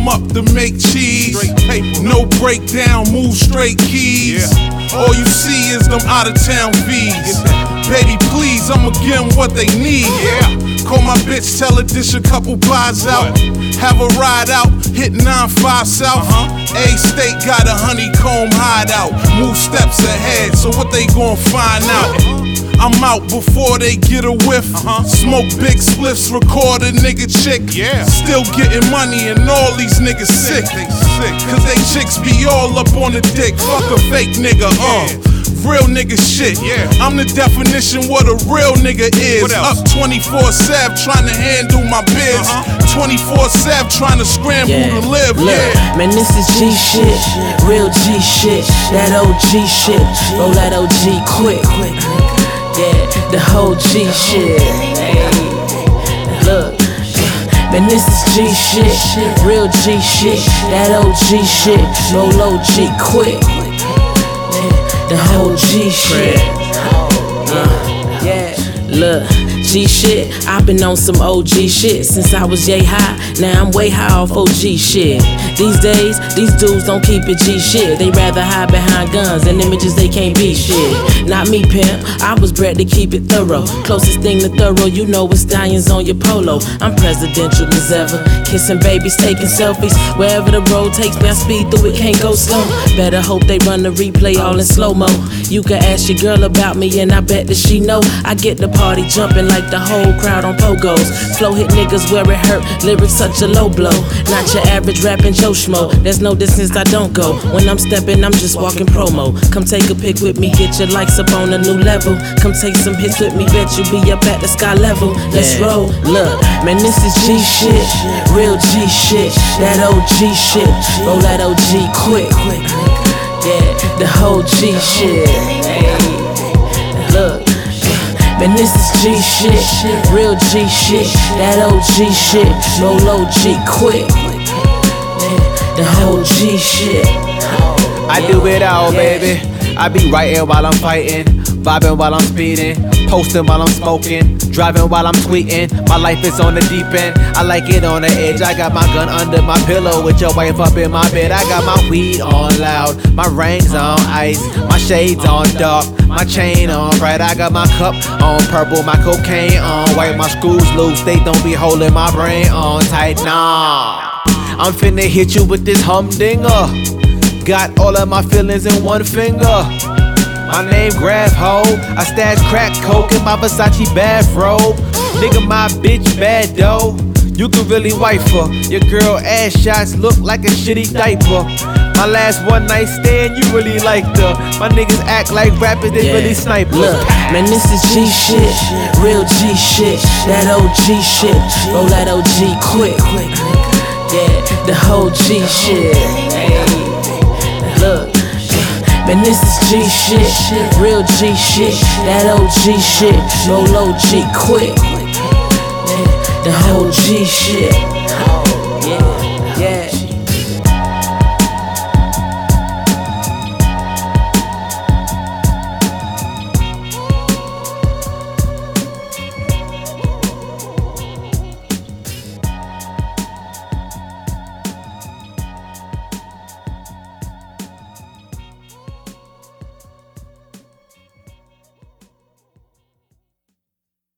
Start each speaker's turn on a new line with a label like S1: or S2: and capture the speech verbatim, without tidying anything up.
S1: up to make cheese. No breakdown, move straight keys. All you see is them out of town V's. Baby, please, I'ma give them what they need. Call my bitch, tell her dish a couple buys out. Have a ride out, hit nine five south. A state got a honeycomb hideout. Move steps ahead, so what they gon' find out? I'm out before they get a whiff. Uh-huh. Smoke big spliffs, record a nigga chick. Yeah. Still getting money and all these niggas sick. They sick. Cause they chicks be all up on the dick. Fuck a fake nigga, uh. Real nigga shit. Yeah. I'm the definition what a real nigga is. Up twenty-four seven trying to handle my biz. Uh-huh. twenty-four seven trying to scramble yeah. to live.
S2: Look,
S1: yeah.
S2: Man, this is G shit. Real G shit. That O G shit. Roll that O G quick. Yeah, the whole G shit. Hey, look, man, this is G shit, real G shit. That O G shit, roll O G quick. The whole G shit. Uh, yeah, look. G shit, I've been on some O G shit since I was yay high. Now I'm way high off O G shit. These days, these dudes don't keep it G shit. They rather hide behind guns and images they can't be shit. Not me, pimp. I was bred to keep it thorough. Closest thing to thorough, you know, is stallions on your polo. I'm presidential as ever. Kissing babies, taking selfies. Wherever the road takes me, I speed through it, can't go slow. Better hope they run the replay all in slow-mo. You can ask your girl about me and I bet that she know. I get the party jumping like the whole crowd on pogos. Flow hit niggas where it hurt, lyrics such a low blow. Not your average rapping Joe Schmo. There's no distance I don't go. When I'm stepping, I'm just walking promo. Come take a pic with me, get your likes up on a new level. Come take some hits with me, bet you be up at the sky level. Let's yeah. roll, look, man, this is G shit, real G shit. That O G shit, roll that O G quick. Yeah, the whole G shit. Hey, look. Man, this is G shit, real G shit. That O G shit, roll O G quick. The whole G shit.
S3: I do it all, baby. I be writing while I'm fighting, vibing while I'm speeding, posting while I'm smoking, driving while I'm tweeting. My life is on the deep end, I like it on the edge. I got my gun under my pillow with your wife up in my bed. I got my weed on loud, my rings on ice, my shades on dark, my chain on bright. I got my cup on purple, my cocaine on white. My screws loose, they don't be holding my brain on tight. Nah, I'm finna hit you with this humdinger. Got all of my feelings in one finger. My name Graph Ho. I stash crack coke in my Versace bathrobe. Nigga, my bitch bad though. You can really wife her. Your girl ass shots look like a shitty diaper. My last one night stand, you really liked her. My niggas act like rappers, they yeah. really snipers.
S2: Look, man, this is G shit, real G shit. That O G shit, roll that O G quick. Yeah, the whole G shit. Hey, look, man, this is G shit, real G shit. That O G shit, roll O G quick. The whole G shit.